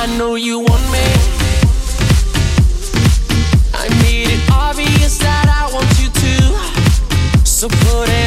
I know you want me. I made it obvious that I want you to. So put it